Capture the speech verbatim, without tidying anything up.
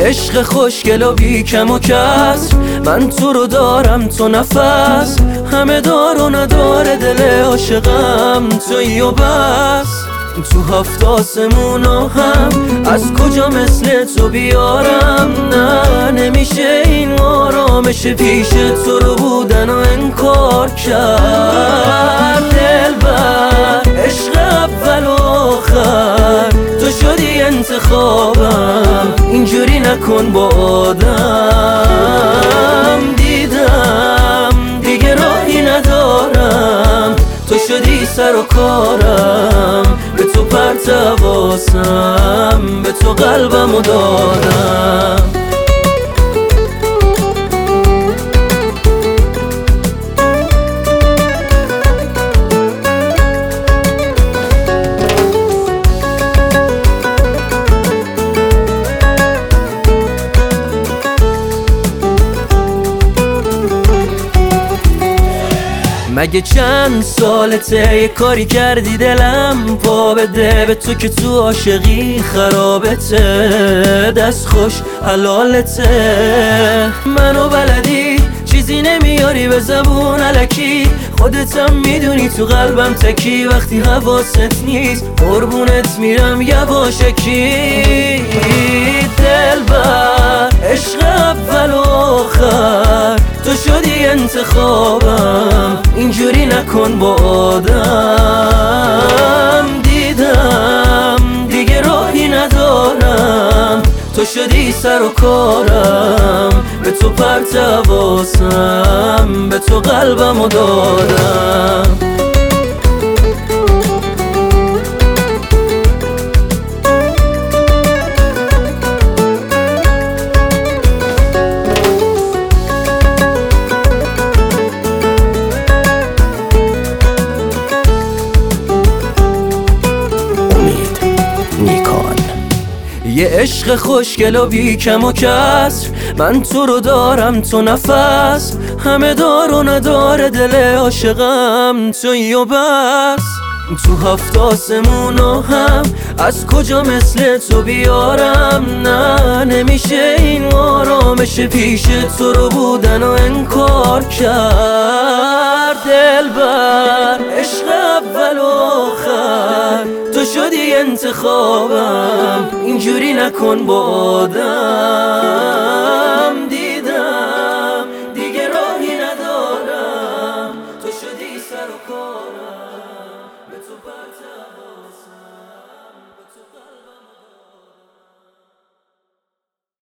عشق خوشگل و بی کم و کسر، من تو رو دارم تو نفس، همه دار و نداره دل عاشقم تویی و بس. تو هفت آسمونو هم از کجا مثل تو بیارم، نه نمیشه این آرامش پیش تو رو بودن و انکار کرد. دلبر عشق اول و آخر تو شدی انتخابم، اینجوری نکن با آدم. دیدم دیگه راهی ندارم، تو شدی سر و کارم، به تو پرت حواسم، به تو قلبمو دادم. مگه چند سالته یه کاری کردی دلم پا بده به تو که تو عاشقی خرابته، دست خوش حلالته. منو بلدی چیزی نمیاری به زبون الکی، خودتم میدونی تو قلبم تکی، وقتی حواست نیست قربونت میرم یواشکی. دلبر عشق اول و آخر تو شدی انتخابم، اینجوری نکن با آدم. دیدم دیگه راهی ندارم، تو شدی سر و کارم، به تو پرت حواسم، به تو قلبمو دادم. یه عشق خوشگل و بی کم و کسر، من تو رو دارم تو نفس، همه دار و نداره دل عاشقم تویی و بس. تو هفت آسمونو هم از کجا مثل تو بیارم، نه نمیشه این آرامش پیش تو رو بودن و انکار کرد. دلبر عشق اول و آخر تو شدی انتخابم، اینجوری نکن با آدم. دیدم دیگه راهی ندارم، تو شدی سر و کارم، به تو پرت